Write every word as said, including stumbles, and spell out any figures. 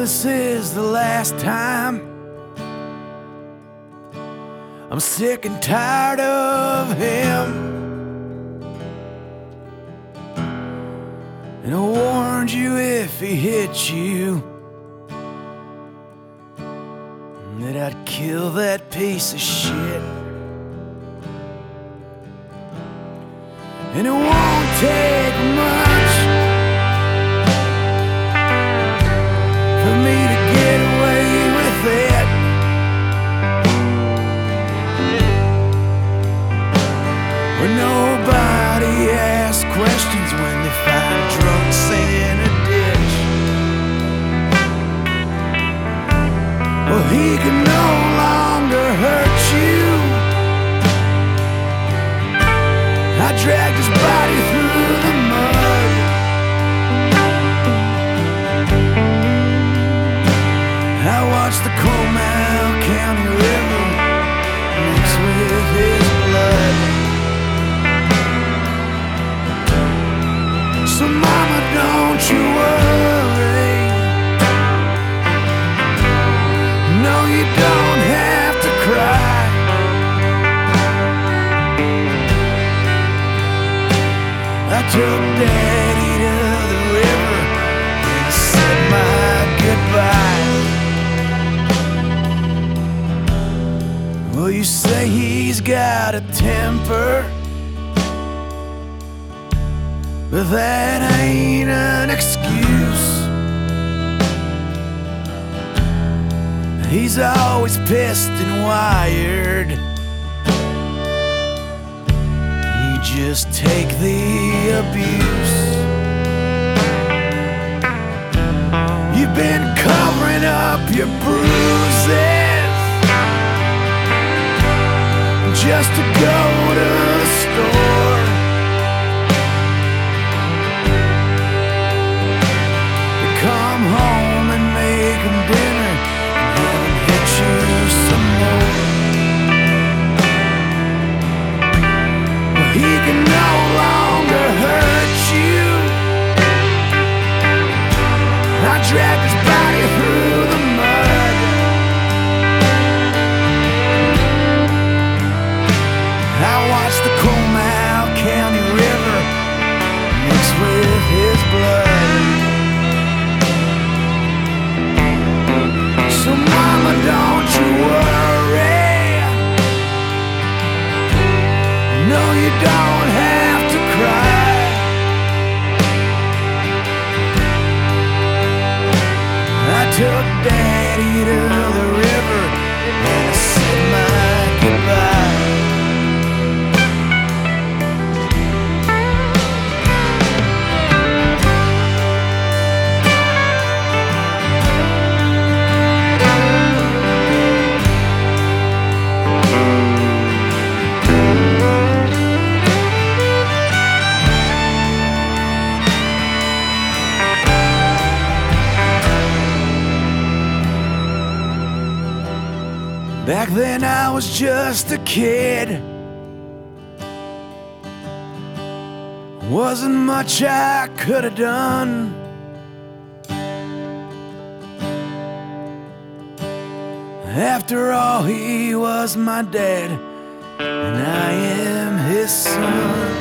this is the last time. I'm sick and tired of him. And I warned you if he hit you that I'd kill that piece of shit. And it won't take much for me to get away with it. When nobody asks questions when they find drunks in a ditch. Well, he can no longer hurt you. I dragged his body through the mud. I watched the Comal County River mix with his blood. So mama, don't you worry. No, you don't have to cry. I took Daddy to the river and said my goodbye. Well, you say he's got a temper, but that ain't an excuse. He's always pissed and wired. You just take the abuse. You've been covering up your bruises just to go to the store. Come home and make him dinner and have him hit you some more. Well, he can no longer hurt you. I dragged his body through the mud. I watched the Comal County River mix with his blood. So mama, don't you worry. No, you don't have to cry. I took Daddy to the river and I said my goodbye. Back then I was just a kid. Wasn't much I could have done. After all, he was my dad, and I am his son.